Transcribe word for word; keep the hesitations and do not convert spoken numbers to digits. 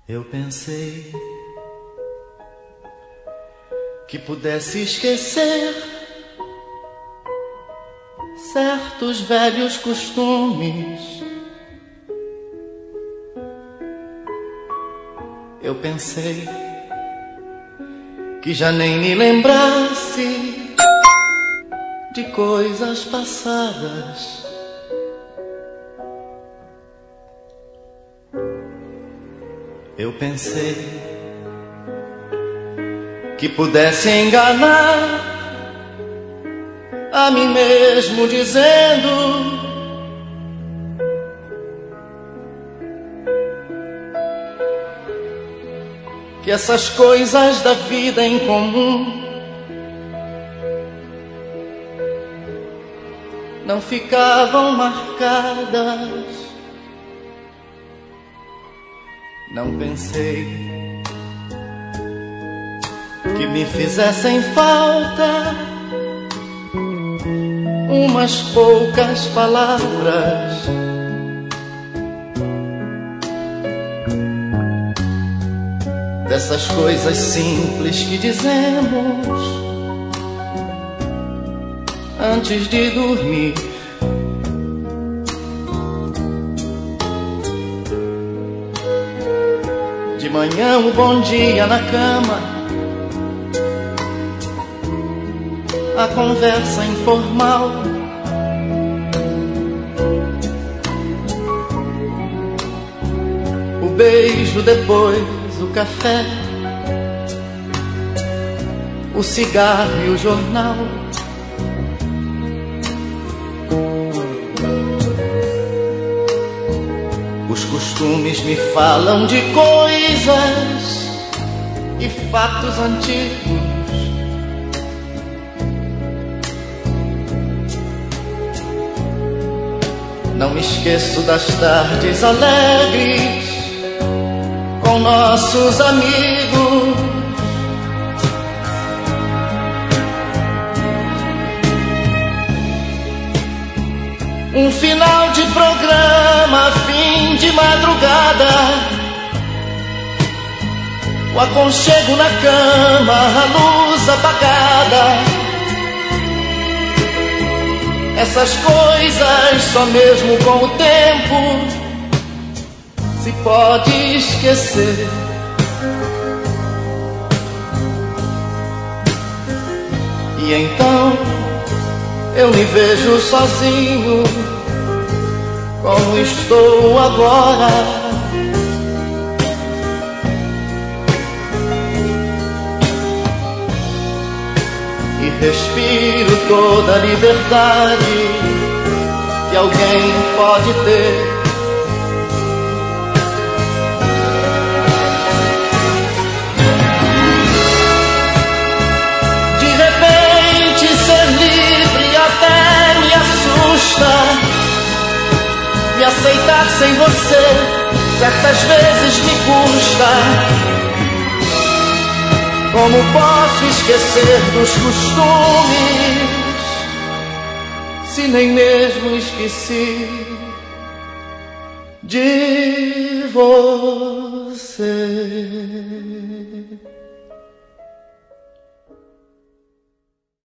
Eu pensei que pudesse esquecer certos velhos costumes. Eu pensei que já nem me lembrasse de coisas passadas. Eu pensei que pudesse enganar a mim mesmo dizendo que essas coisas da vida em comum não ficavam marcadas. Não pensei que me fizessem falta umas poucas palavras, dessas coisas simples que dizemos antes de dormir. De manhã um bom dia na cama, a conversa informal, o beijo depois, o café, o cigarro e o jornal. Os costumes me falam de coisas e fatos antigos. Não me esqueço das tardes alegres com nossos amigos. Um final de programa, fim de madrugada, o aconchego na cama, a luz apagada. Essas coisas só mesmo com o tempo se pode esquecer. E então eu me vejo sozinho, como estou agora. E respiro toda a liberdade que alguém pode ter. Me aceitar sem você certas vezes me custa. Como posso esquecer dos costumes se nem mesmo esqueci de você?